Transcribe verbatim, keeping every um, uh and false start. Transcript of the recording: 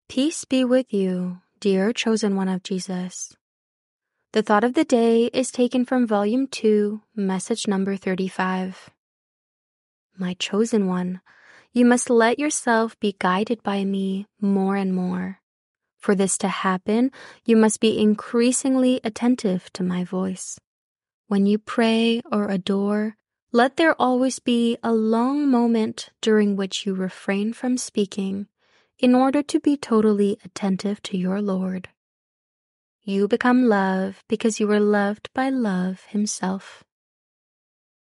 Peace be with you, dear chosen one of Jesus. The thought of the day is taken from Volume two, Message number thirty-five. My chosen one, you must let yourself be guided by me more and more. For this to happen, you must be increasingly attentive to my voice. When you pray or adore, let there always be a long moment during which you refrain from speaking in order to be totally attentive to your Lord. You become love because you were loved by love himself.